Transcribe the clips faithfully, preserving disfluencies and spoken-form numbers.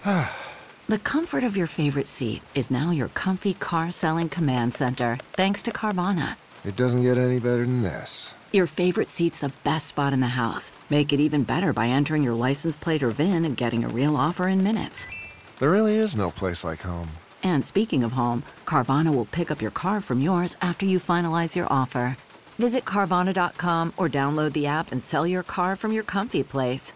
The comfort of your favorite seat is now your comfy car selling command center, thanks to Carvana. It doesn't get any better than this. Your favorite seat's the best spot in the house. Make it even better by entering your license plate or V I N and getting a real offer in minutes. There really is no place like home. And speaking of home, Carvana will pick up your car from yours after you finalize your offer. Visit Carvana dot com or download the app and sell your car from your comfy place.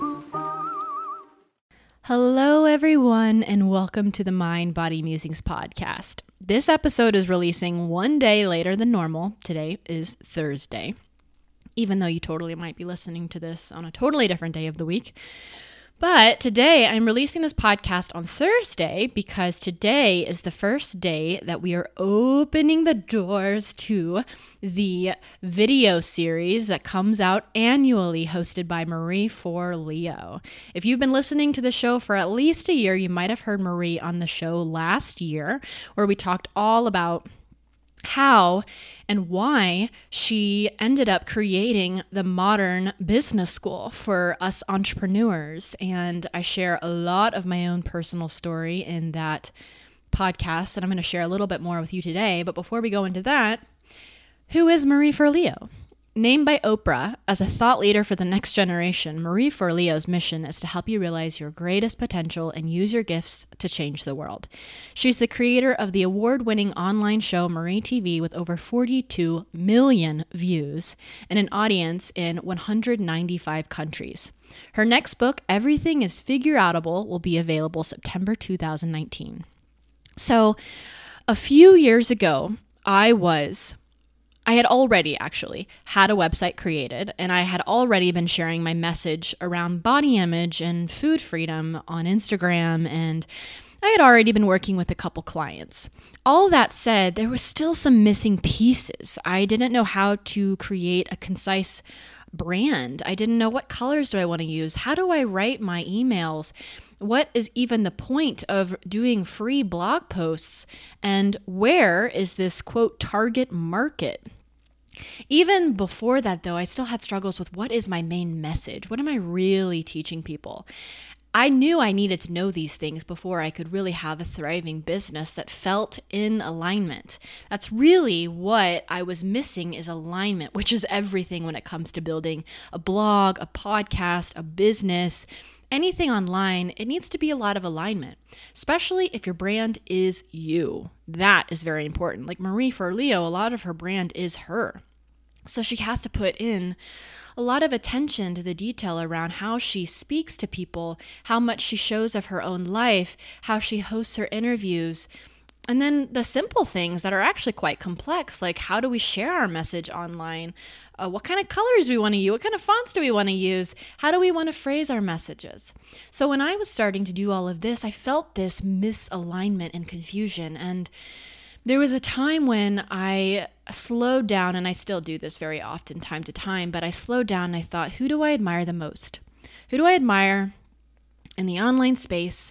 Hello, everyone, and welcome to the Mind Body Musings podcast. This episode is releasing one day later than normal. Today is Thursday, even though you totally might be listening to this on a totally different day of the week. But today I'm releasing this podcast on Thursday because today is the first day that we are opening the doors to the video series that comes out annually, hosted by Marie Forleo. If you've been listening to the show for at least a year, you might have heard Marie on the show last year, where we talked all about how and why she ended up creating the Modern Business School for us entrepreneurs. And I share a lot of my own personal story in that podcast, and I'm going to share a little bit more with you today. But before we go into that, who is Marie Forleo? Named by Oprah as a thought leader for the next generation, Marie Forleo's mission is to help you realize your greatest potential and use your gifts to change the world. She's the creator of the award-winning online show Marie T V with over forty-two million views and an audience in one hundred ninety-five countries. Her next book, Everything is Figure-Outable, will be available September two thousand nineteen. So, a few years ago, I was... I had already actually had a website created, and I had already been sharing my message around body image and food freedom on Instagram, and I had already been working with a couple clients. All that said, there was still some missing pieces. I didn't know how to create a concise brand. I didn't know what colors do I want to use? How do I write my emails? What is even the point of doing free blog posts? And where is this, quote, target market? Even before that, though, I still had struggles with what is my main message? What am I really teaching people? I knew I needed to know these things before I could really have a thriving business that felt in alignment. That's really what I was missing, is alignment, which is everything when it comes to building a blog, a podcast, a business. Anything online, it needs to be a lot of alignment, especially if your brand is you. That is very important. Like Marie Forleo, a lot of her brand is her. So she has to put in a lot of attention to the detail around how she speaks to people, how much she shows of her own life, how she hosts her interviews, and then the simple things that are actually quite complex, like how do we share our message online? Uh, what kind of colors do we want to use? What kind of fonts do we want to use? How do we want to phrase our messages? So when I was starting to do all of this, I felt this misalignment and confusion. And there was a time when I slowed down, and I still do this very often, time to time, but I slowed down and I thought, who do I admire the most? Who do I admire in the online space?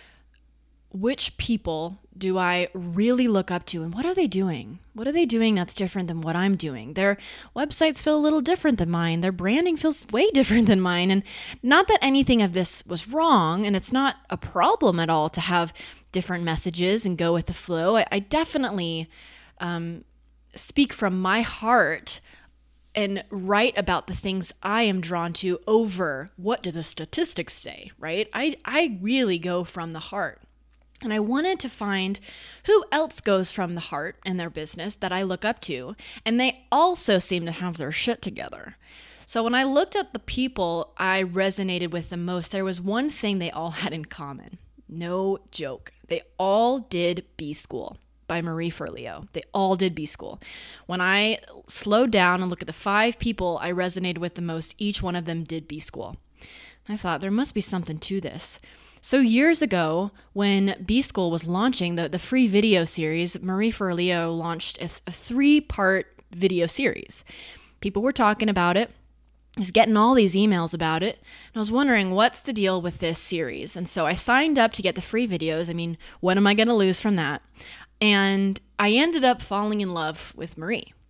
Which people do I really look up to, and what are they doing? What are they doing that's different than what I'm doing? Their websites feel a little different than mine. Their branding feels way different than mine. And not that anything of this was wrong, and it's not a problem at all to have different messages and go with the flow. I, I definitely um, speak from my heart and write about the things I am drawn to over what do the statistics say, right? I, I really go from the heart. And I wanted to find who else goes from the heart in their business that I look up to. And they also seem to have their shit together. So when I looked at the people I resonated with the most, there was one thing they all had in common. No joke. They all did B-School by Marie Forleo. They all did B-School. When I slowed down and looked at the five people I resonated with the most, each one of them did B-School. I thought there must be something to this. So years ago, when B-School was launching the, the free video series, Marie Forleo launched a, a three-part video series. People were talking about it. I was getting all these emails about it. And I was wondering, what's the deal with this series? And so I signed up to get the free videos. I mean, what am I going to lose from that? And I ended up falling in love with Marie.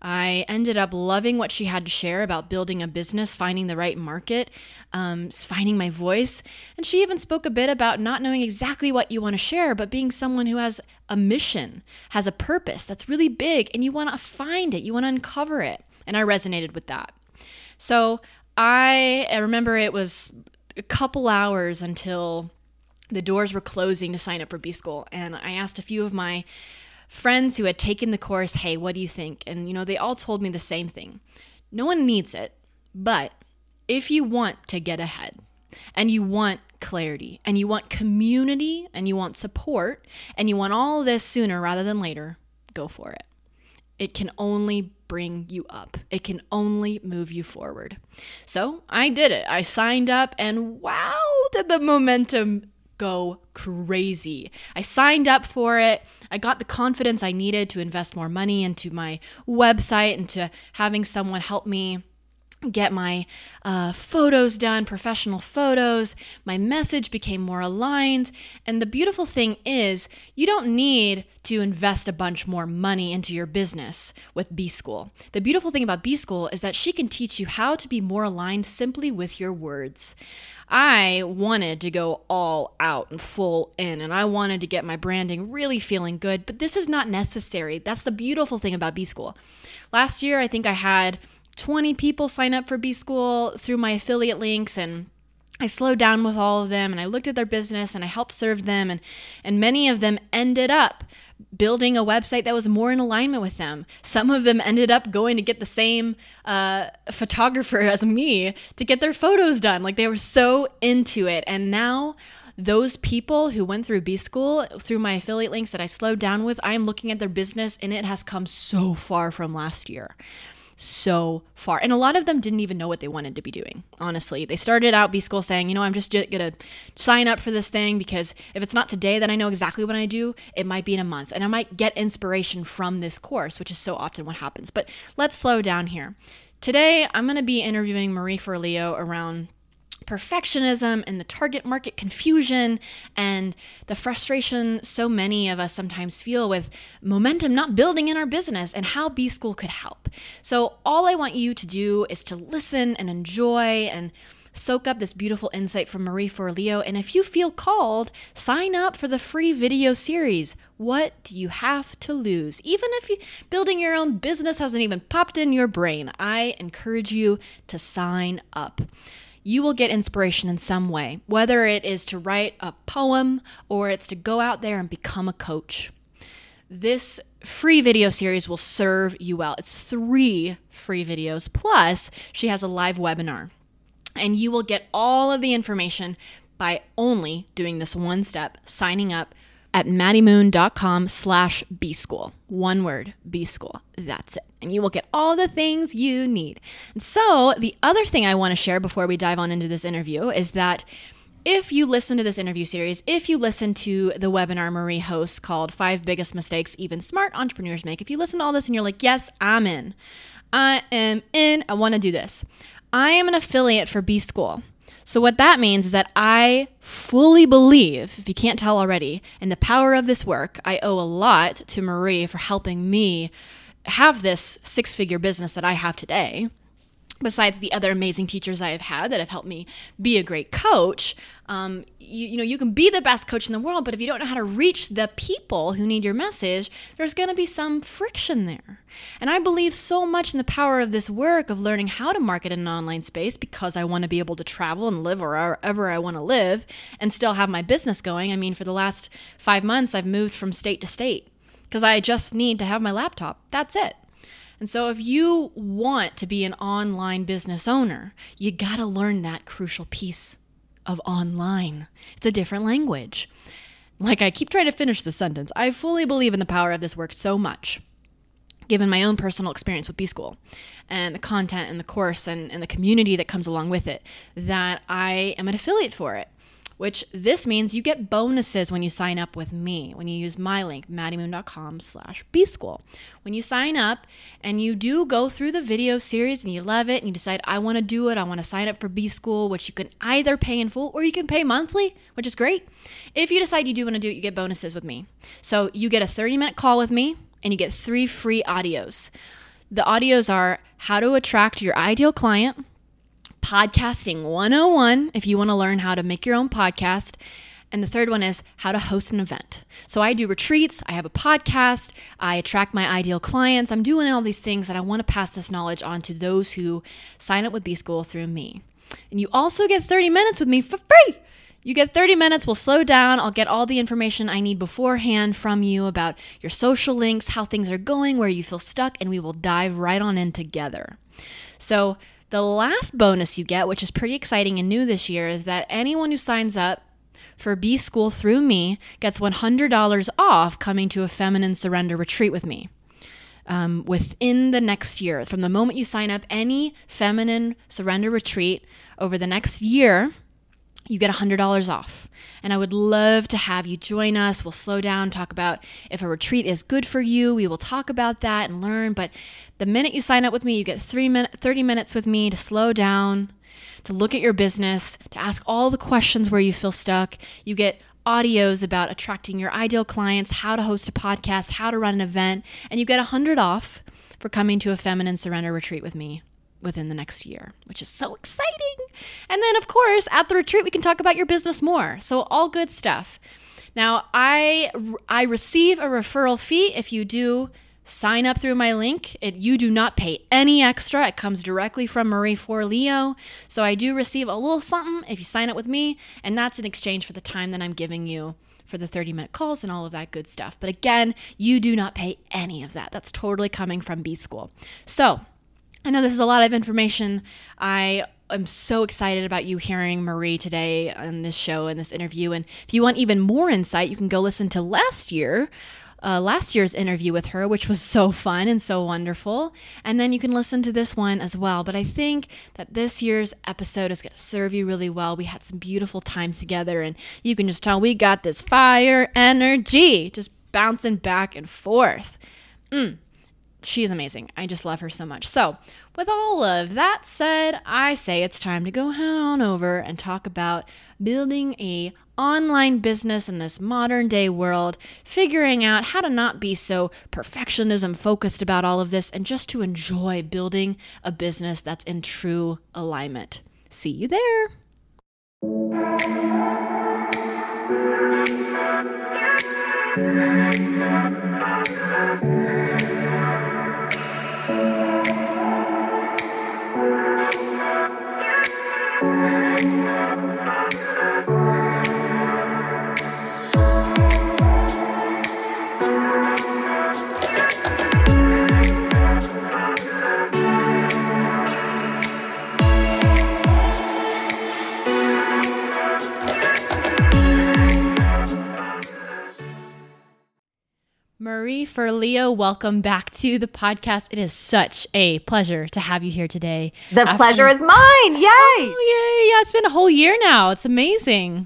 I ended up loving what she had to share about building a business, finding the right market, um, finding my voice. And she even spoke a bit about not knowing exactly what you want to share, but being someone who has a mission, has a purpose that's really big, and you want to find it, you want to uncover it. And I resonated with that. So I, I remember it was a couple hours until the doors were closing to sign up for B-School. And I asked a few of my friends who had taken the course, hey, what do you think? And, you know, they all told me the same thing. No one needs it, but if you want to get ahead and you want clarity and you want community and you want support and you want all this sooner rather than later, go for it. It can only bring you up. It can only move you forward. So I did it. I signed up and wow, did the momentum go crazy. I signed up for it. I got the confidence I needed to invest more money into my website and to having someone help me get my uh, photos done, professional photos. My message became more aligned. And the beautiful thing is you don't need to invest a bunch more money into your business with B-School. The beautiful thing about B-School is that she can teach you how to be more aligned simply with your words. I wanted to go all out and full in, and I wanted to get my branding really feeling good, but this is not necessary. That's the beautiful thing about B-School. Last year, I think I had twenty people sign up for B-School through my affiliate links, and I slowed down with all of them, and I looked at their business, and I helped serve them, and, and many of them ended up building a website that was more in alignment with them. Some of them ended up going to get the same uh, photographer as me to get their photos done. Like, they were so into it. And now those people who went through B-School, through my affiliate links that I slowed down with, I am looking at their business and it has come so far from last year. So far. And a lot of them didn't even know what they wanted to be doing. Honestly, they started out B-School saying, you know, I'm just going to sign up for this thing because if it's not today, then I know exactly what I do. It might be in a month and I might get inspiration from this course, which is so often what happens. But let's slow down here. Today, I'm going to be interviewing Marie Forleo around perfectionism and the target market confusion and the frustration so many of us sometimes feel with momentum not building in our business and how B-School could help. So all I want you to do is to listen and enjoy and soak up this beautiful insight from Marie Forleo. And if you feel called, sign up for the free video series. What do you have to lose? Even if you, building your own business hasn't even popped in your brain, I encourage you to sign up. You will get inspiration in some way, whether it is to write a poem or it's to go out there and become a coach. This free video series will serve you well. It's three free videos, plus she has a live webinar. And you will get all of the information by only doing this one step, signing up at maddiemoon.com slash B-School. One word, B-School. That's it. And you will get all the things you need. And so the other thing I want to share before we dive on into this interview is that if you listen to this interview series, if you listen to the webinar Marie hosts called Five Biggest Mistakes Even Smart Entrepreneurs Make, if you listen to all this and you're like, yes, I'm in. I am in. I want to do this. I am an affiliate for B-School. So what that means is that I fully believe, if you can't tell already, in the power of this work. I owe a lot to Marie for helping me have this six-figure business that I have today. Besides the other amazing teachers I have had that have helped me be a great coach, um, you, you know, you can be the best coach in the world, but if you don't know how to reach the people who need your message, there's going to be some friction there. And I believe so much in the power of this work of learning how to market in an online space because I want to be able to travel and live wherever I want to live and still have my business going. I mean, for the last five months, I've moved from state to state because I just need to have my laptop. That's it. And so if you want to be an online business owner, you got to learn that crucial piece of online. It's a different language. Like I keep trying to finish the sentence. I fully believe in the power of this work so much, given my own personal experience with B-School and the content and the course and, and the community that comes along with it, that I am an affiliate for it. Which this means you get bonuses when you sign up with me, when you use my link, maddiemoon.com slash B-School. When you sign up and you do go through the video series and you love it and you decide, I want to do it, I want to sign up for B-School, which you can either pay in full or you can pay monthly, which is great. If you decide you do want to do it, you get bonuses with me. So you get a thirty minute call with me and you get three free audios. The audios are how to attract your ideal client, podcasting one oh one if you want to learn how to make your own podcast, and the third one is how to host an event. So I do retreats, I have a podcast, I attract my ideal clients. I'm doing all these things, and I want to pass this knowledge on to those who sign up with B-School through me. And you also get thirty minutes with me for free. You get thirty minutes, we'll slow down, I'll get all the information I need beforehand from you about your social links, how things are going, where you feel stuck, and we will dive right on in together. So the last bonus you get, which is pretty exciting and new this year, is that anyone who signs up for B-School through me gets one hundred dollars off coming to a Feminine Surrender retreat with me. Um, within the next year, from the moment you sign up, any Feminine Surrender retreat over the next year, you get one hundred dollars off. And I would love to have you join us. We'll slow down, talk about if a retreat is good for you. We will talk about that and learn. But the minute you sign up with me, you get three min- thirty minutes with me to slow down, to look at your business, to ask all the questions where you feel stuck. You get audios about attracting your ideal clients, how to host a podcast, how to run an event, and you get one hundred dollars off for coming to a Feminine Surrender retreat with me within the next year, which is so exciting. And then, of course, at the retreat, we can talk about your business more. So all good stuff. Now, I I receive a referral fee if you do sign up through my link. It, you do not pay any extra. It comes directly from Marie Forleo. So I do receive a little something if you sign up with me, and that's in exchange for the time that I'm giving you for the thirty-minute calls and all of that good stuff. But again, you do not pay any of that. That's totally coming from B-School. So I know this is a lot of information. I am so excited about you hearing Marie today on this show and this interview. And if you want even more insight, you can go listen to last year, uh, last year's interview with her, which was so fun and so wonderful. And then you can listen to this one as well. But I think that this year's episode is going to serve you really well. We had some beautiful times together, and you can just tell we got this fire energy just bouncing back and forth. Mm. She's amazing. I just love her so much. So with all of that said, I say it's time to go head on over and talk about building a online business in this modern day world, figuring out how to not be so perfectionism focused about all of this, and just to enjoy building a business that's in true alignment. See you there. Marie Forleo, welcome back to the podcast. It is such a pleasure to have you here today. The After... pleasure is mine. Yay! Oh, yay. Yeah, it's been a whole year now. It's amazing.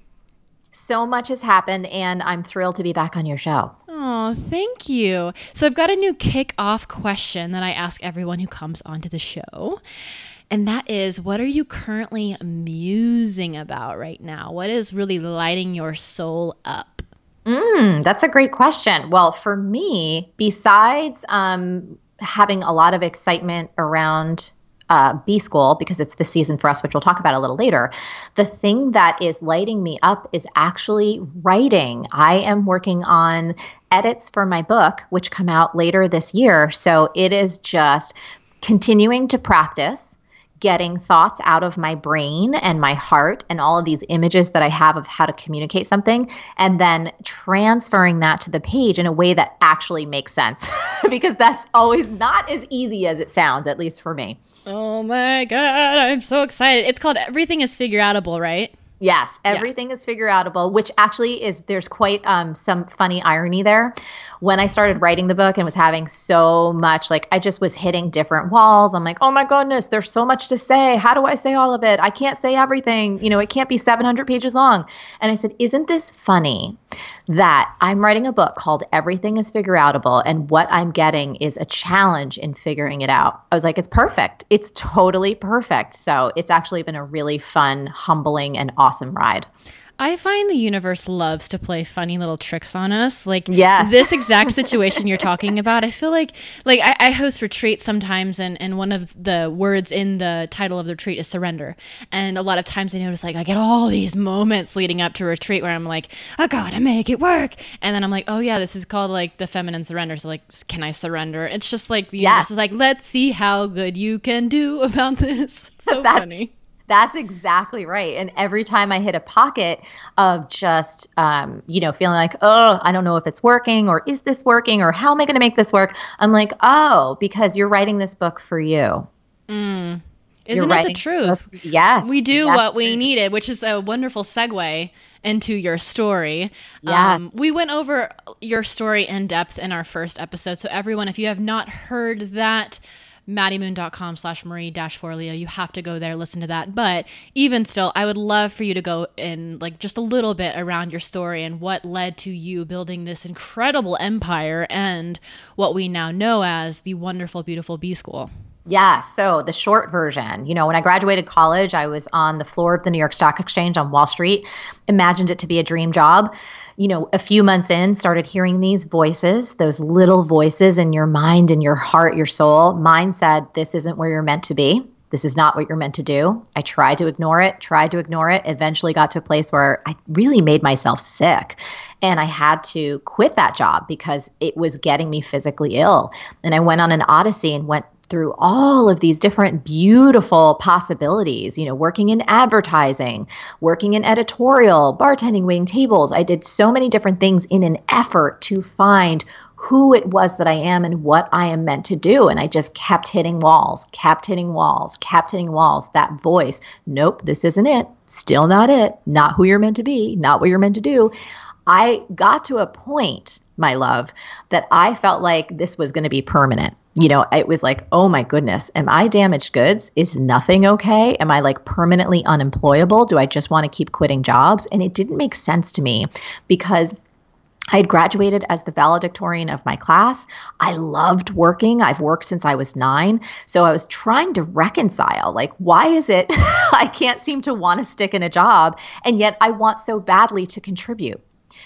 So much has happened, and I'm thrilled to be back on your show. Oh, thank you. So I've got a new kick-off question that I ask everyone who comes onto the show. And that is, what are you currently musing about right now? What is really lighting your soul up? Mm, that's a great question. Well, for me, besides um, having a lot of excitement around uh, B-School, because it's the season for us, which we'll talk about a little later, the thing that is lighting me up is actually writing. I am working on edits for my book, which come out later this year. So it is just continuing to practice, getting thoughts out of my brain and my heart and all of these images that I have of how to communicate something, and then transferring that to the page in a way that actually makes sense, because that's always not as easy as it sounds, at least for me. Oh my God, I'm so excited. It's called Everything is Figure Outable, right? Yes, everything yeah. is figure outable, which actually is, there's quite um, some funny irony there. When I started writing the book and was having so much, like I just was hitting different walls. I'm like, oh my goodness, there's so much to say. How do I say all of it? I can't say everything. You know, it can't be seven hundred pages long. And I said, isn't this funny that I'm writing a book called Everything is Figure Outable, and what I'm getting is a challenge in figuring it out. I was like, it's perfect. It's totally perfect. So it's actually been a really fun, humbling, and awesome ride. I find the universe loves to play funny little tricks on us. Like yes. this exact situation you're talking about. I feel like, like I, I host retreats sometimes, and, and one of the words in the title of the retreat is surrender. And a lot of times I notice like I get all these moments leading up to a retreat where I'm like, I gotta make it work. And then I'm like, oh yeah, this is called like the feminine surrender. So like, can I surrender? It's just like the universe yes. is like, let's see how good you can do about this. It's so That's- funny. That's exactly right. And every time I hit a pocket of just, um, you know, feeling like, oh, I don't know if it's working, or is this working, or how am I going to make this work? I'm like, oh, because you're writing this book for you. Mm. Isn't it the truth? Yes. We do yes. what we needed, which is a wonderful segue into your story. Yes. Um, we went over your story in depth in our first episode. So everyone, if you have not heard that, maddiemoon.com slash Marie dash Forleo. You have to go there, listen to that. But even still, I would love for you to go in like just a little bit around your story and what led to you building this incredible empire and what we now know as the wonderful, beautiful B School. Yeah. So the short version, you know, when I graduated college, I was on the floor of the New York Stock Exchange on Wall Street, imagined it to be a dream job. You know, a few months in, started hearing these voices, those little voices in your mind and your heart, your soul. Mine said, this isn't where you're meant to be. This is not what you're meant to do. I tried to ignore it, tried to ignore it, eventually got to a place where I really made myself sick. And I had to quit that job because it was getting me physically ill. And I went on an odyssey and went through all of these different beautiful possibilities, you know, working in advertising, working in editorial, bartending, waiting tables. I did so many different things in an effort to find who it was that I am and what I am meant to do. And I just kept hitting walls, kept hitting walls, kept hitting walls. That voice, nope, this isn't it. Still not it. Not who you're meant to be. Not what you're meant to do. I got to a point, my love, that I felt like this was going to be permanent. You know, it was like, oh my goodness, am I damaged goods? Is nothing okay? Am I like permanently unemployable? Do I just want to keep quitting jobs? And it didn't make sense to me because I had graduated as the valedictorian of my class. I loved working. I've worked since I was nine. So I was trying to reconcile, like, why is it I can't seem to want to stick in a job, and yet I want so badly to contribute?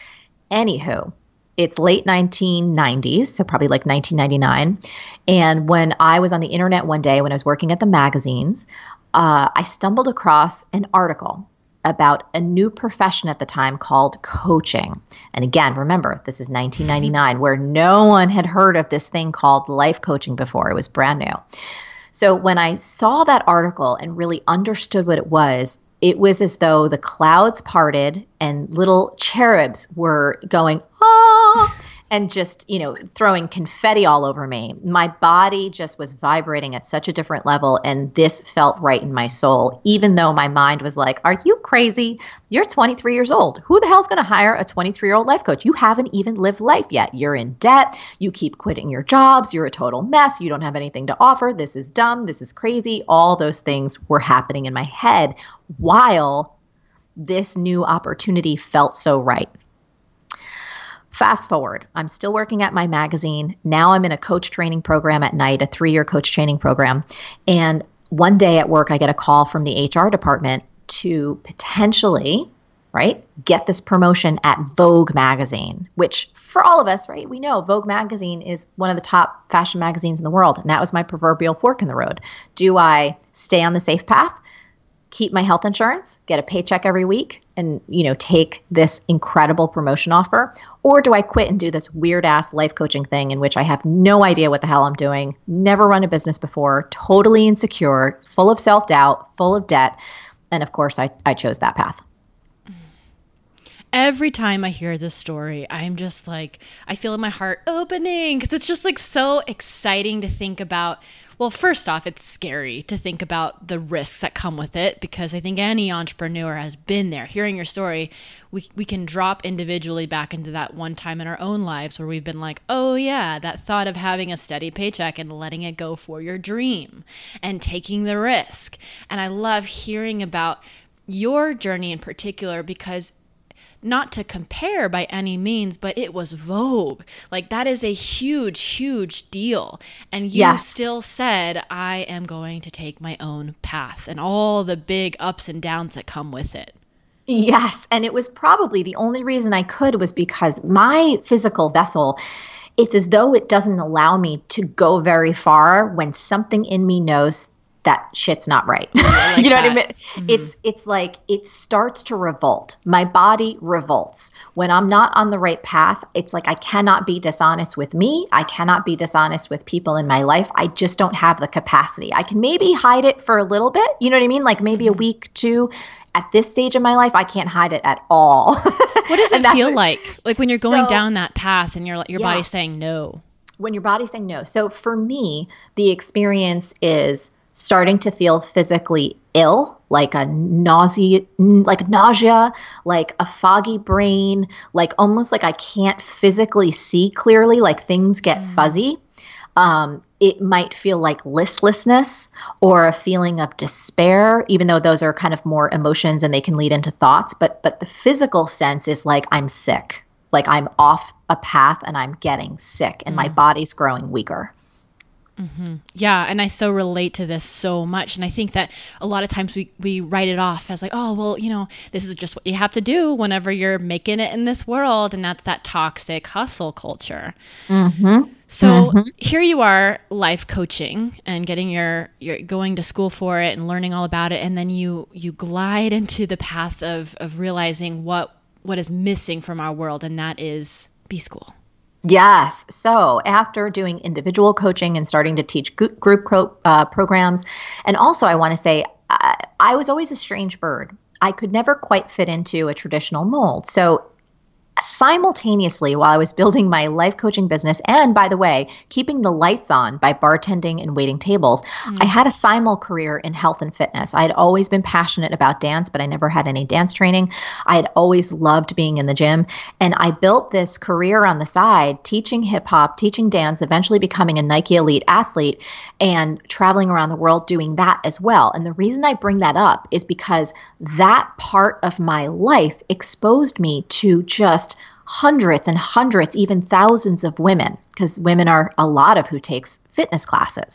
Anywho, it's late nineteen nineties, so probably like nineteen ninety-nine. And when I was on the internet one day, when I was working at the magazines, uh, I stumbled across an article about a new profession at the time called coaching. And again, remember, this is nineteen ninety-nine, where no one had heard of this thing called life coaching before. It was brand new. So when I saw that article and really understood what it was, it was as though the clouds parted and little cherubs were going, ah, and just, you know, throwing confetti all over me. My body just was vibrating at such a different level. And this felt right in my soul, even though my mind was like, are you crazy? You're twenty-three years old. Who the hell's going to hire a twenty-three-year-old life coach? You haven't even lived life yet. You're in debt. You keep quitting your jobs. You're a total mess. You don't have anything to offer. This is dumb. This is crazy. All those things were happening in my head while this new opportunity felt so right. Fast forward, I'm still working at my magazine. Now I'm in a coach training program at night, a three-year coach training program. And one day at work, I get a call from the H R department to potentially, right, get this promotion at Vogue magazine, which for all of us, right, we know Vogue magazine is one of the top fashion magazines in the world. And that was my proverbial fork in the road. Do I stay on the safe path, keep my health insurance, get a paycheck every week, and, you know, take this incredible promotion offer? Or do I quit and do this weird ass life coaching thing in which I have no idea what the hell I'm doing, never run a business before, totally insecure, full of self-doubt, full of debt? And of course, I, I chose that path. Every time I hear this story, I'm just like, I feel my heart opening because it's just like so exciting to think about. Well, first off, it's scary to think about the risks that come with it because I think any entrepreneur has been there. Hearing your story, we we can drop individually back into that one time in our own lives where we've been like, oh yeah, that thought of having a steady paycheck and letting it go for your dream and taking the risk. And I love hearing about your journey in particular because not to compare by any means, but it was Vogue. Like that is a huge, huge deal. And you yeah. still said, I am going to take my own path and all the big ups and downs that come with it. Yes. And it was probably the only reason I could was because my physical vessel, it's as though it doesn't allow me to go very far when something in me knows that shit's not right. Like you know that. what I mean? Mm-hmm. It's it's like it starts to revolt. My body revolts. When I'm not on the right path, it's like I cannot be dishonest with me. I cannot be dishonest with people in my life. I just don't have the capacity. I can maybe hide it for a little bit. You know what I mean? Like maybe a week, two. At this stage of my life, I can't hide it at all. What does it feel like? Like when you're going So- down that path and your your Yeah. body's saying no. When your body's saying no. So for me, the experience is starting to feel physically ill, like a nausea, like nausea, like a foggy brain, like almost like I can't physically see clearly, like things get Mm. fuzzy. Um, it might feel like listlessness or a feeling of despair, even though those are kind of more emotions and they can lead into thoughts. But but the physical sense is like I'm sick, like I'm off a path and I'm getting sick and my body's growing weaker. Yeah, and I so relate to this so much. And I think that a lot of times we, we write it off as like, oh, well, you know, this is just what you have to do whenever you're making it in this world. And that's that toxic hustle culture. Mm-hmm. So here you are life coaching and getting your, your going to school for it and learning all about it. And then you, you glide into the path of, of realizing what, what is missing from our world. And that is B-School. Yes. So after doing individual coaching and starting to teach gr- group co- uh, programs, and also I want to say I, I was always a strange bird. I could never quite fit into a traditional mold. So simultaneously, while I was building my life coaching business, and by the way, keeping the lights on by bartending and waiting tables, mm. I had a simul career in health and fitness. I had always been passionate about dance, but I never had any dance training. I had always loved being in the gym. And I built this career on the side, teaching hip hop, teaching dance, eventually becoming a Nike Elite athlete and traveling around the world doing that as well. And the reason I bring that up is because that part of my life exposed me to just hundreds and hundreds, even thousands of women, because women are a lot of who takes fitness classes.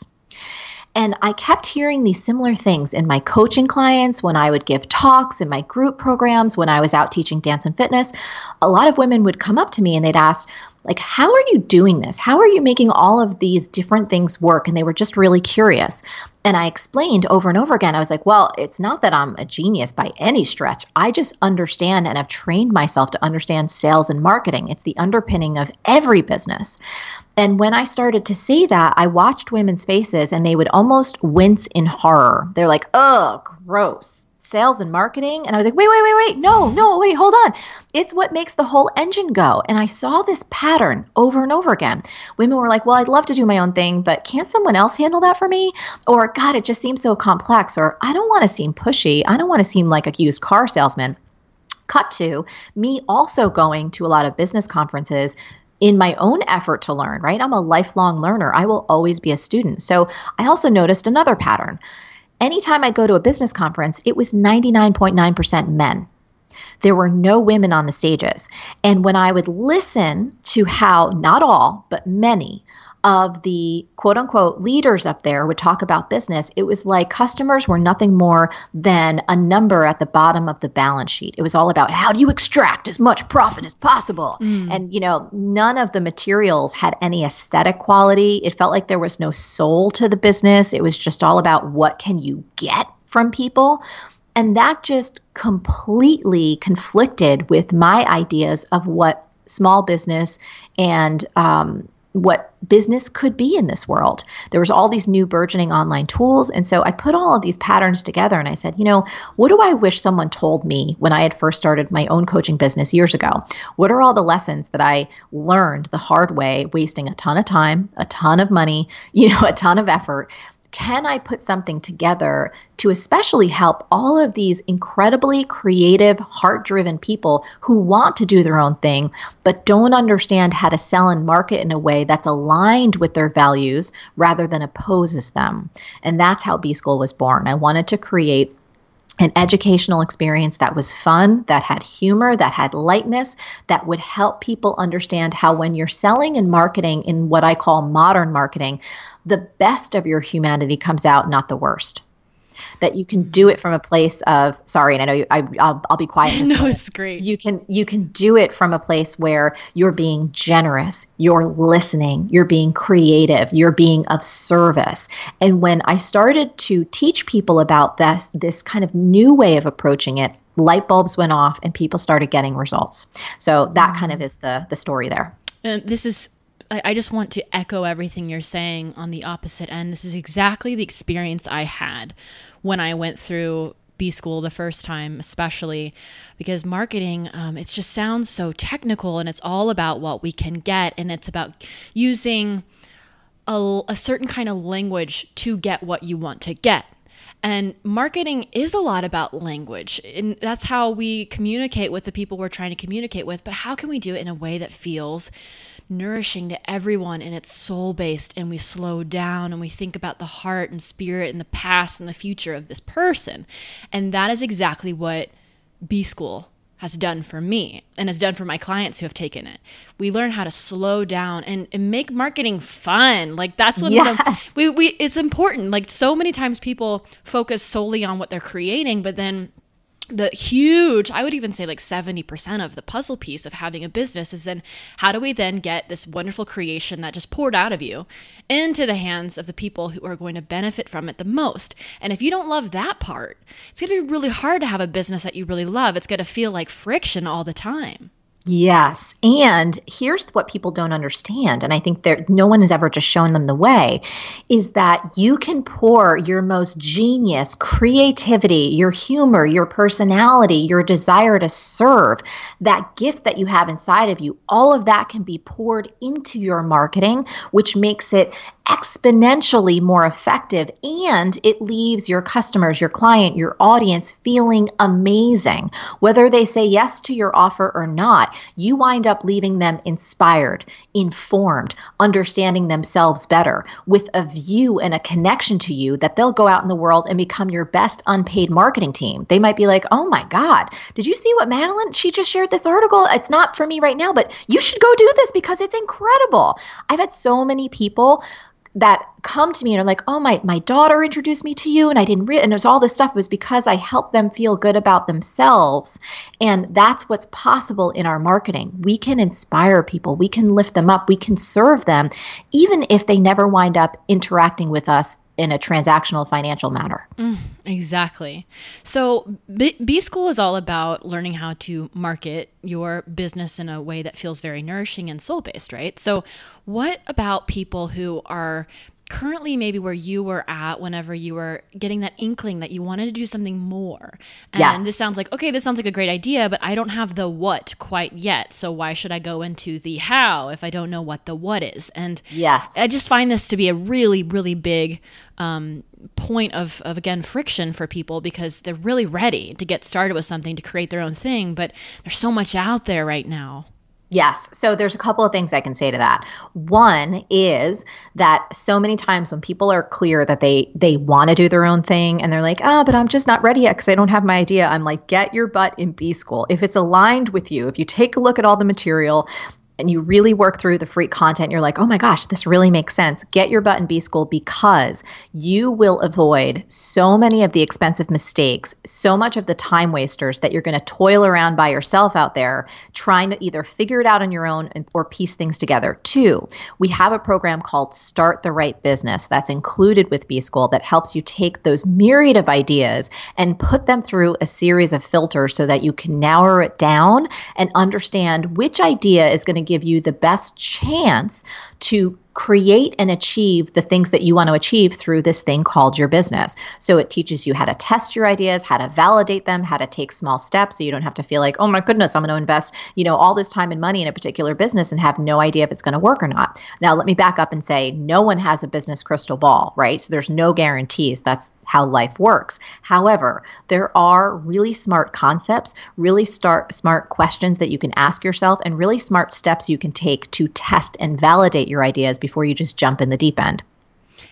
And I kept hearing these similar things in my coaching clients, when I would give talks in my group programs, when I was out teaching dance and fitness. A lot of women would come up to me and they'd ask, like, how are you doing this? How are you making all of these different things work? And they were just really curious. And I explained over and over again, I was like, well, it's not that I'm a genius by any stretch. I just understand and have trained myself to understand sales and marketing. It's the underpinning of every business. And when I started to say that, I watched women's faces and they would almost wince in horror. They're like, oh, gross. Sales and marketing. And I was like, wait, wait, wait, wait. No, no, wait, hold on. It's what makes the whole engine go. And I saw this pattern over and over again. Women were like, well, I'd love to do my own thing, but can't someone else handle that for me? Or, God, it just seems so complex. Or, I don't want to seem pushy. I don't want to seem like a used car salesman. Cut to me also going to a lot of business conferences in my own effort to learn, right? I'm a lifelong learner. I will always be a student. So I also noticed another pattern. Anytime I'd go to a business conference, it was ninety-nine point nine percent men. There were no women on the stages. And when I would listen to how, not all, but many of the quote unquote leaders up there would talk about business, it was like customers were nothing more than a number at the bottom of the balance sheet. It was all about how do you extract as much profit as possible? Mm. And, you know, none of the materials had any aesthetic quality. It felt like there was no soul to the business. It was just all about what can you get from people? And that just completely conflicted with my ideas of what small business and um, what business could be in this world. There was all these new burgeoning online tools. And so I put all of these patterns together and I said, you know, what do I wish someone told me when I had first started my own coaching business years ago? What are all the lessons that I learned the hard way, wasting a ton of time, a ton of money, you know, a ton of effort? Can I put something together to especially help all of these incredibly creative, heart-driven people who want to do their own thing, but don't understand how to sell and market in a way that's aligned with their values rather than opposes them? And that's how B-School was born. I wanted to create an educational experience that was fun, that had humor, that had lightness, that would help people understand how when you're selling and marketing in what I call modern marketing, the best of your humanity comes out, not the worst. that you can do it from a place of, sorry, and I know you, I, I'll, I'll be quiet. No, moment. It's great. You can, you can do it from a place where you're being generous, you're listening, you're being creative, you're being of service. And when I started to teach people about this, this kind of new way of approaching it, light bulbs went off and people started getting results. So that mm. kind of is the the story there. And this is, I just want to echo everything you're saying on the opposite end. This is exactly the experience I had when I went through B-School the first time, especially because marketing, um, it just sounds so technical, and it's all about what we can get. And it's about using a, a certain kind of language to get what you want to get. And marketing is a lot about language, and that's how we communicate with the people we're trying to communicate with. But how can we do it in a way that feels nourishing to everyone, and it's soul-based, and we slow down and we think about the heart and spirit and the past and the future of this person? And that is exactly what B-School has done for me and has done for my clients who have taken it. We learn how to slow down and, and make marketing fun. Like that's what yes. the, we, we, it's important. Like so many times people focus solely on what they're creating, but then the huge, I would even say like seventy percent of the puzzle piece of having a business is then how do we then get this wonderful creation that just poured out of you into the hands of the people who are going to benefit from it the most. And if you don't love that part, it's going to be really hard to have a business that you really love. It's going to feel like friction all the time. Yes. And here's what people don't understand, and I think there no one has ever just shown them the way, is that you can pour your most genius, creativity, your humor, your personality, your desire to serve, that gift that you have inside of you, all of that can be poured into your marketing, which makes it exponentially more effective, and it leaves your customers, your client, your audience feeling amazing. Whether they say yes to your offer or not, you wind up leaving them inspired, informed, understanding themselves better, with a view and a connection to you that they'll go out in the world and become your best unpaid marketing team. They might be like, oh my God, did you see what Madeline, she just shared this article? It's not for me right now, but you should go do this because it's incredible. I've had so many people that come to me and are like, oh, my my daughter introduced me to you and I didn't read, and there's all this stuff. It was because I helped them feel good about themselves. And that's what's possible in our marketing. We can inspire people. We can lift them up. We can serve them, even if they never wind up interacting with us in a transactional financial manner. Mm, exactly. So B-, B-School is all about learning how to market your business in a way that feels very nourishing and soul-based, right? So what about people who are currently maybe where you were at whenever you were getting that inkling that you wanted to do something more? And yes. this sounds like, okay, this sounds like a great idea, but I don't have the what quite yet. So why should I go into the how if I don't know what the what is? And yes. I just find this to be a really, really big um, point of, of, again, friction for people, because they're really ready to get started with something, to create their own thing, but there's so much out there right now. Yes. So there's a couple of things I can say to that. One is that so many times when people are clear that they they want to do their own thing and they're like, ah, oh, but I'm just not ready yet because I don't have my idea. I'm like, get your butt in B-School. If it's aligned with you, if you take a look at all the material and you really work through the free content, you're like, oh my gosh, this really makes sense. Get your butt in B-School, because you will avoid so many of the expensive mistakes, so much of the time wasters that you're going to toil around by yourself out there trying to either figure it out on your own or piece things together. Two, we have a program called Start the Right Business that's included with B-School that helps you take those myriad of ideas and put them through a series of filters so that you can narrow it down and understand which idea is going to give you the best chance to create and achieve the things that you want to achieve through this thing called your business. So it teaches you how to test your ideas, how to validate them, how to take small steps so you don't have to feel like, oh my goodness, I'm going to invest, you know, all this time and money in a particular business and have no idea if it's going to work or not. Now, let me back up and say no one has a business crystal ball, right? So there's no guarantees. That's how life works. However, there are really smart concepts, really start smart questions that you can ask yourself, and really smart steps you can take to test and validate your ideas before you just jump in the deep end.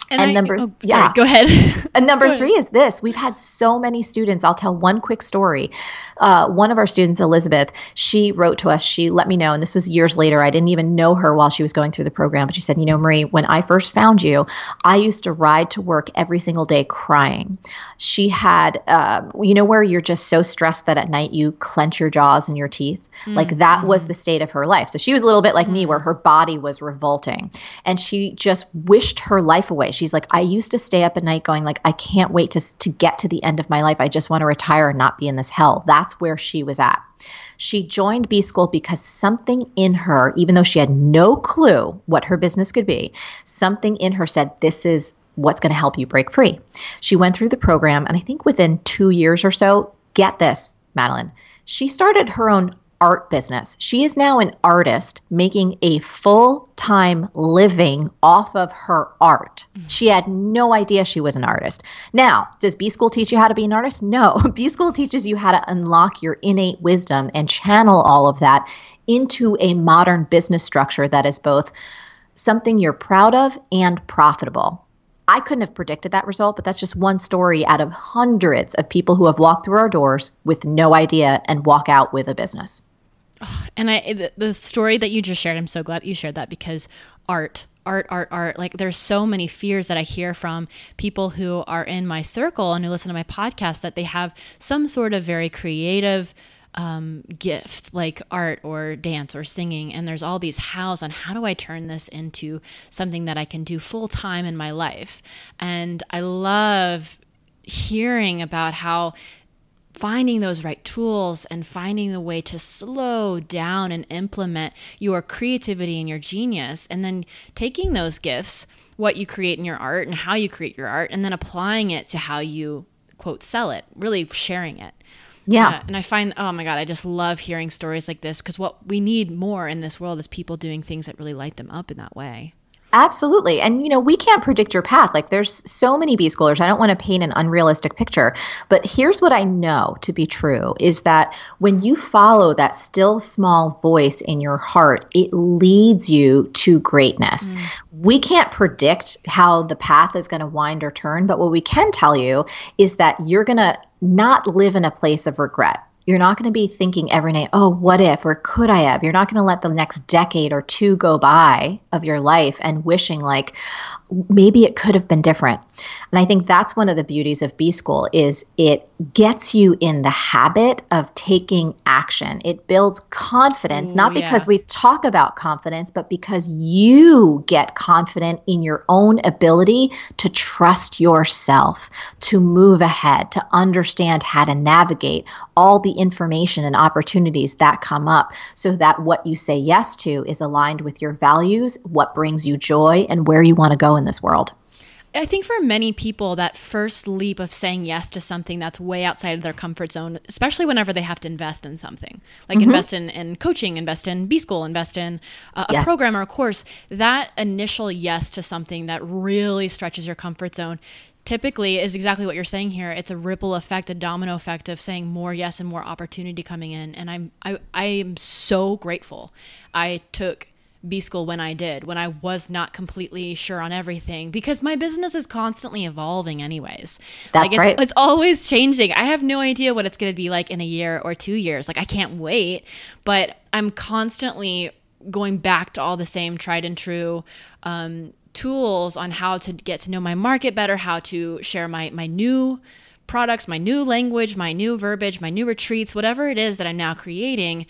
And, and I, number, oh, sorry, yeah, go ahead. And number go three is this. We've had so many students. I'll tell one quick story. Uh, one of our students, Elizabeth, she wrote to us. She let me know, and this was years later. I didn't even know her while she was going through the program, but she said, you know, Marie, when I first found you, I used to ride to work every single day crying. She had, uh, you know, where you're just so stressed that at night you clench your jaws and your teeth. Mm-hmm. Like that was the state of her life. So she was a little bit like mm-hmm. me, where her body was revolting, and she just wished her life away. She's like, I used to stay up at night going like, I can't wait to, to get to the end of my life. I just want to retire and not be in this hell. That's where she was at. She joined B School because something in her, even though she had no clue what her business could be, something in her said, this is what's going to help you break free. She went through the program, and I think within two years or so, get this, Madeline, she started her own art business. She is now an artist making a full-time living off of her art. Mm. She had no idea she was an artist. Now, does B School teach you how to be an artist? No. B School teaches you how to unlock your innate wisdom and channel all of that into a modern business structure that is both something you're proud of and profitable. I couldn't have predicted that result, but that's just one story out of hundreds of people who have walked through our doors with no idea and walk out with a business. And I, the story that you just shared, I'm so glad you shared that, because art, art, art, art, like there's so many fears that I hear from people who are in my circle and who listen to my podcast, that they have some sort of very creative um, gift, like art or dance or singing. And there's all these hows on how do I turn this into something that I can do full time in my life. And I love hearing about how finding those right tools and finding the way to slow down and implement your creativity and your genius, and then taking those gifts, what you create in your art and how you create your art, and then applying it to how you, quote, sell it, really sharing it. Yeah. Uh, and I find, oh my God, I just love hearing stories like this, because what we need more in this world is people doing things that really light them up in that way. Absolutely. And, you know, we can't predict your path. Like there's so many B Schoolers. I don't want to paint an unrealistic picture, but here's what I know to be true is that when you follow that still small voice in your heart, it leads you to greatness. Mm. We can't predict how the path is going to wind or turn, but what we can tell you is that you're going to not live in a place of regret. You're not going to be thinking every night, oh, what if, or could I have? You're not going to let the next decade or two go by of your life and wishing like maybe it could have been different. And I think that's one of the beauties of B School is it gets you in the habit of taking action. It builds confidence, Ooh, not because yeah. we talk about confidence, but because you get confident in your own ability to trust yourself, to move ahead, to understand how to navigate all the information and opportunities that come up so that what you say yes to is aligned with your values, what brings you joy, and where you want to go in this world. I think for many people, that first leap of saying yes to something that's way outside of their comfort zone, especially whenever they have to invest in something, like mm-hmm. invest in, in coaching, invest in B School, invest in a, a yes. program or a course, that initial yes to something that really stretches your comfort zone typically is exactly what you're saying here. It's a ripple effect, a domino effect of saying more yes and more opportunity coming in. And I'm I, I am so grateful I took B School when I did, when I was not completely sure on everything, because my business is constantly evolving anyways. That's like it's, right. It's always changing. I have no idea what it's going to be like in a year or two years. Like I can't wait, but I'm constantly going back to all the same tried and true um, tools on how to get to know my market better, how to share my, my new products, my new language, my new verbiage, my new retreats, whatever it is that I'm now creating.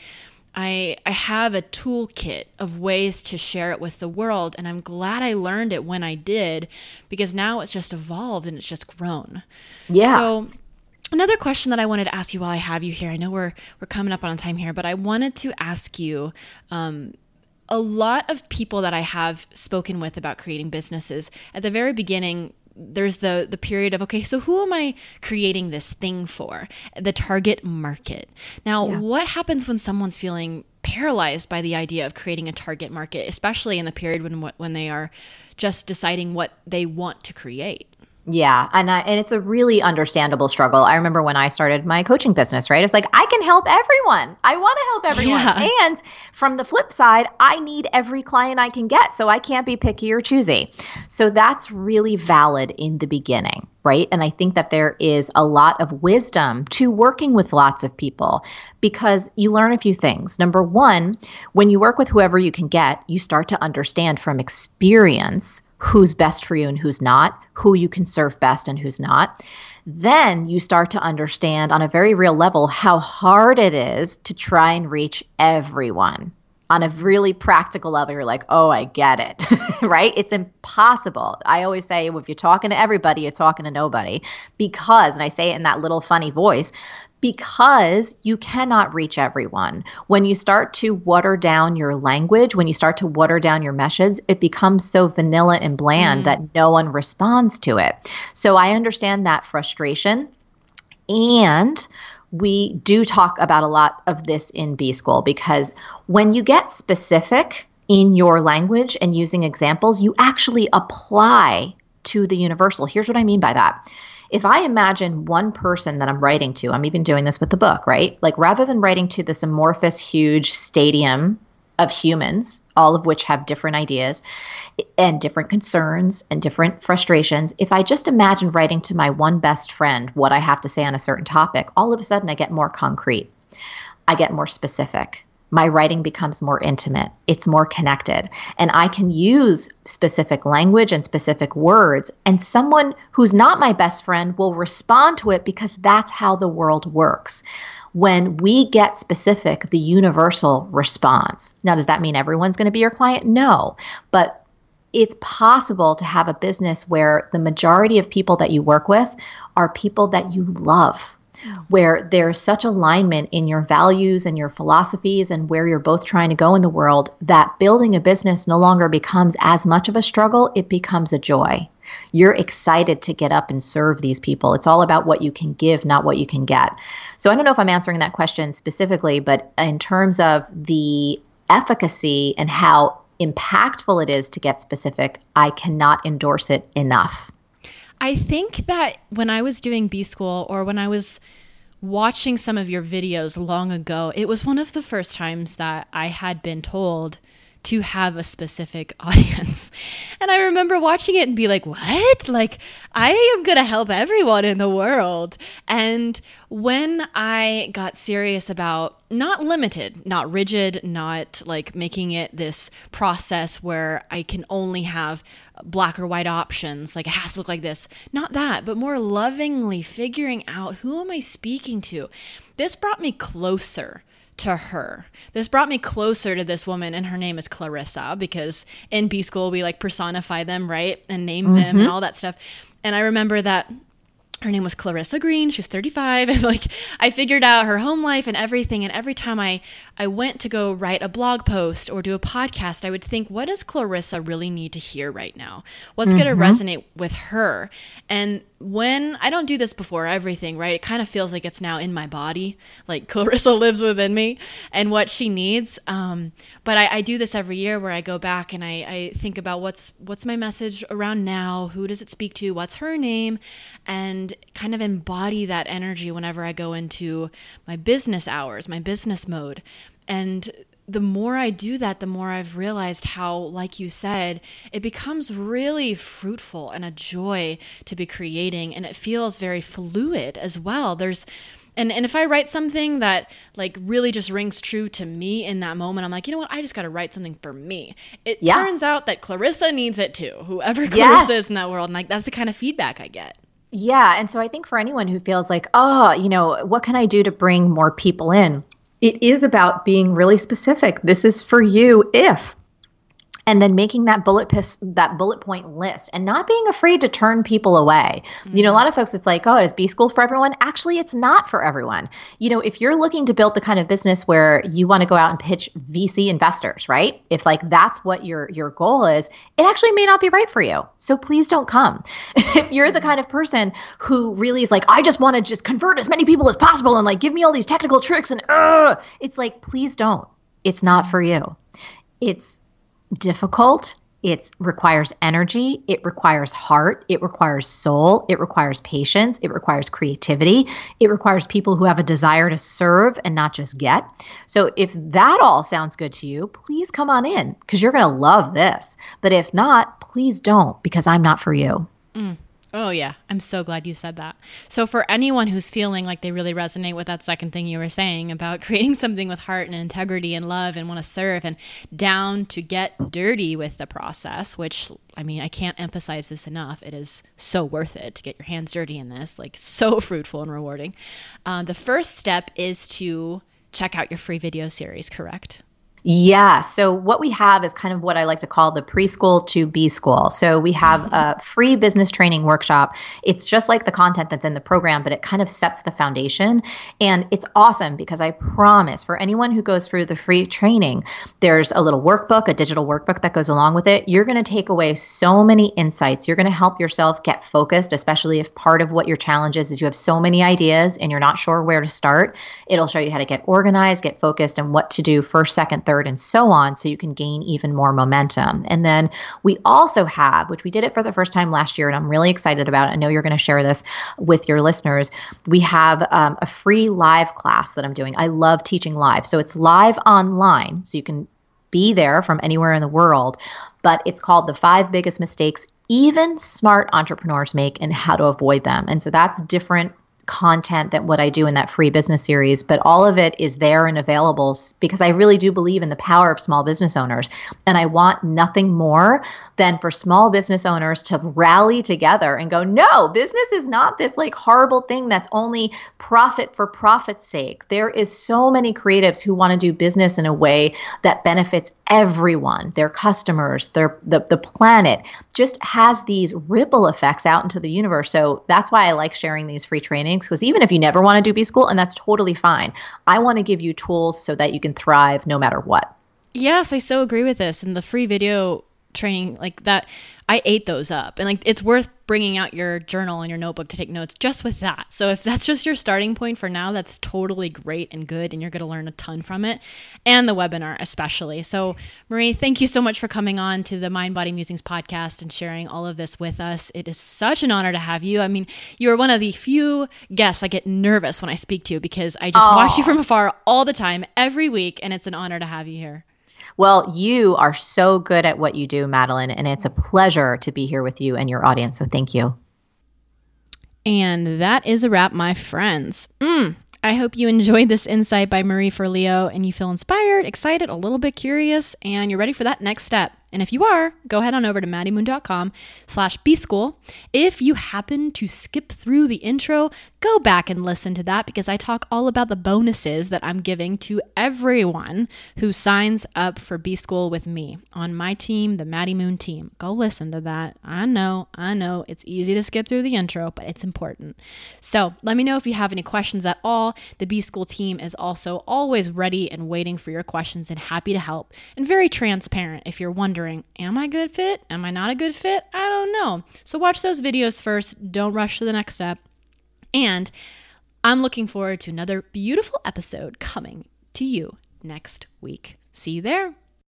I I have a toolkit of ways to share it with the world, and I'm glad I learned it when I did, because now it's just evolved and it's just grown. Yeah. So another question that I wanted to ask you while I have you here, I know we're we're coming up on time here, but I wanted to ask you, um, a lot of people that I have spoken with about creating businesses, at the very beginning, there's the the period of, okay, so who am I creating this thing for? The target market. Now, yeah. what happens when someone's feeling paralyzed by the idea of creating a target market, especially in the period when when they are just deciding what they want to create? Yeah. And I, and it's a really understandable struggle. I remember when I started my coaching business, right? It's like, I can help everyone. I want to help everyone. Yeah. And from the flip side, I need every client I can get. So I can't be picky or choosy. So that's really valid in the beginning, right? And I think that there is a lot of wisdom to working with lots of people because you learn a few things. Number one, when you work with whoever you can get, you start to understand from experience who's best for you and who's not, who you can serve best and who's not. Then you start to understand on a very real level how hard it is to try and reach everyone. On a really practical level, you're like, oh, I get it, right? It's impossible. I always say, well, if you're talking to everybody, you're talking to nobody because, and I say it in that little funny voice, because you cannot reach everyone. When you start to water down your language, when you start to water down your message, it becomes so vanilla and bland mm. that no one responds to it. So I understand that frustration. And we do talk about a lot of this in B-School because when you get specific in your language and using examples, you actually apply to the universal. Here's what I mean by that. If I imagine one person that I'm writing to, I'm even doing this with the book, right? Like rather than writing to this amorphous, huge stadium of humans, all of which have different ideas and different concerns and different frustrations, if I just imagine writing to my one best friend what I have to say on a certain topic, all of a sudden I get more concrete. I get more specific. My writing becomes more intimate. It's more connected. And I can use specific language and specific words. And someone who's not my best friend will respond to it because that's how the world works. When we get specific, the universal responds. Now, does that mean everyone's going to be your client? No. But it's possible to have a business where the majority of people that you work with are people that you love, where there's such alignment in your values and your philosophies and where you're both trying to go in the world that building a business no longer becomes as much of a struggle. It becomes a joy. You're excited to get up and serve these people. It's all about what you can give, not what you can get. So I don't know if I'm answering that question specifically, but in terms of the efficacy and how impactful it is to get specific, I cannot endorse it enough. I think that when I was doing B-School or when I was watching some of your videos long ago, it was one of the first times that I had been told to have a specific audience. And I remember watching it and be like, what? Like, I am going to help everyone in the world. And when I got serious about not limited, not rigid, not like making it this process where I can only have black or white options, like it has to look like this, not that, but more lovingly figuring out who am I speaking to? This brought me closer to her. This brought me closer to this woman, and her name is Clarissa, because in B-School we like personify them, right? And name mm-hmm. them and all that stuff. And I remember that her name was Clarissa Green. She was thirty-five. And like, I figured out her home life and everything. And every time I, I went to go write a blog post or do a podcast, I would think, what does Clarissa really need to hear right now? What's mm-hmm. going to resonate with her? And when I don't do this before everything, right? It kind of feels like it's now in my body, like Clarissa lives within me and what she needs. Um, but I, I do this every year where I go back and I, I think about what's what's my message around now? Who does it speak to? What's her name? And kind of embody that energy whenever I go into my business hours, my business mode. And the more I do that, the more I've realized how, like you said, it becomes really fruitful and a joy to be creating. And it feels very fluid as well. There's, and, and if I write something that like really just rings true to me in that moment, I'm like, you know what? I just got to write something for me. It yeah. turns out that Clarissa needs it too, whoever Clarissa yes. is in that world. And like, that's the kind of feedback I get. Yeah. And so I think for anyone who feels like, oh, you know, what can I do to bring more people in? It is about being really specific. This is for you if, and then making that bullet piss, that bullet point list and not being afraid to turn people away. Mm-hmm. You know, a lot of folks, it's like, oh, is B-School for everyone? Actually, it's not for everyone. You know, if you're looking to build the kind of business where you want to go out and pitch V C investors, right? If like that's what your your goal is, it actually may not be right for you. So please don't come. If you're the kind of person who really is like, I just want to just convert as many people as possible and like give me all these technical tricks and uh, it's like, please don't. It's not for you. It's difficult. It requires energy. It requires heart. It requires soul. It requires patience. It requires creativity. It requires people who have a desire to serve and not just get. So if that all sounds good to you, please come on in because you're going to love this. But if not, please don't, because I'm not for you. Mm. Oh, yeah. I'm so glad you said that. So for anyone who's feeling like they really resonate with that second thing you were saying about creating something with heart and integrity and love and want to serve and down to get dirty with the process, which, I mean, I can't emphasize this enough. It is so worth it to get your hands dirty in this, like so fruitful and rewarding. Uh, the first step is to check out your free video series, correct? Yeah. So what we have is kind of what I like to call the preschool to B school. So we have a free business training workshop. It's just like the content that's in the program, but it kind of sets the foundation. And it's awesome because I promise for anyone who goes through the free training, there's a little workbook, a digital workbook that goes along with it. You're going to take away so many insights. You're going to help yourself get focused, especially if part of what your challenge is, is you have so many ideas and you're not sure where to start. It'll show you how to get organized, get focused, and what to do first, second, third, and so on, so you can gain even more momentum. And then we also have, which we did it for the first time last year, and I'm really excited about it. I know you're going to share this with your listeners. We have um, a free live class that I'm doing. I love teaching live. So it's live online, so you can be there from anywhere in the world, but it's called The Five Biggest Mistakes Even Smart Entrepreneurs Make and How to Avoid Them. And so that's different content than what I do in that free business series, but all of it is there and available because I really do believe in the power of small business owners. And I want nothing more than for small business owners to rally together and go, no, business is not this like horrible thing that's only profit for profit's sake. There is so many creatives who want to do business in a way that benefits everyone, their customers, their the, the planet, just has these ripple effects out into the universe. So that's why I like sharing these free trainings, because even if you never want to do B School, and that's totally fine, I want to give you tools so that you can thrive no matter what. Yes, I so agree with this. And the free video training like that, I ate those up. And like, it's worth bringing out your journal and your notebook to take notes just with that. So if that's just your starting point for now, that's totally great and good. And you're going to learn a ton from it, and the webinar especially. So Marie, thank you so much for coming on to the Mind Body Musings podcast and sharing all of this with us. It is such an honor to have you. I mean, you're one of the few guests I get nervous when I speak to, because I just Aww. watch you from afar all the time, every week. And it's an honor to have you here. Well, you are so good at what you do, Madeline, and it's a pleasure to be here with you and your audience. So thank you. And that is a wrap, my friends. Mm, I hope you enjoyed this insight by Marie Forleo and you feel inspired, excited, a little bit curious, and you're ready for that next step. And if you are, go ahead on over to maddymoon.com slash B-School. If you happen to skip through the intro, go back and listen to that, because I talk all about the bonuses that I'm giving to everyone who signs up for B-School with me on my team, the Maddie Moon team. Go listen to that. I know, I know, it's easy to skip through the intro, but it's important. So let me know if you have any questions at all. The B-School team is also always ready and waiting for your questions and happy to help, and very transparent if you're wondering, am I a good fit? Am I not a good fit? I don't know. So watch those videos first. Don't rush to the next step. And I'm looking forward to another beautiful episode coming to you next week. See you there.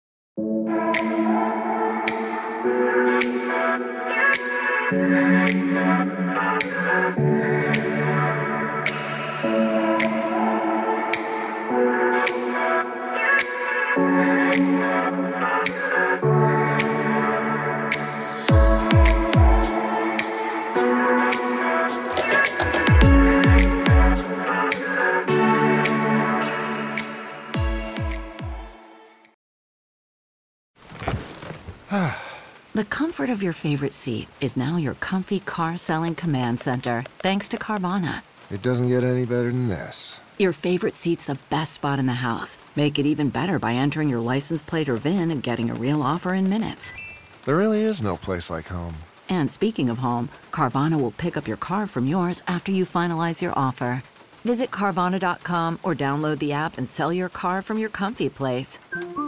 The comfort of your favorite seat is now your comfy car selling command center, thanks to Carvana. It doesn't get any better than this. Your favorite seat's the best spot in the house. Make it even better by entering your license plate or V I N and getting a real offer in minutes. There really is no place like home. And speaking of home, Carvana will pick up your car from yours after you finalize your offer. Visit Carvana dot com or download the app and sell your car from your comfy place.